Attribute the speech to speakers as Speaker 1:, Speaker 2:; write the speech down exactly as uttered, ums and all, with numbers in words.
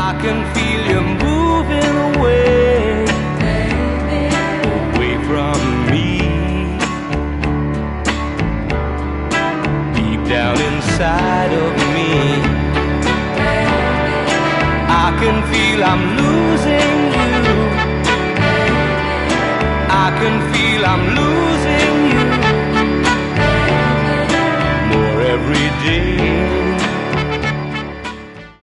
Speaker 1: I can feel you moving away, away from me. Deep down inside of me, I can feel I'm losing you. I can feel I'm losing you more every day.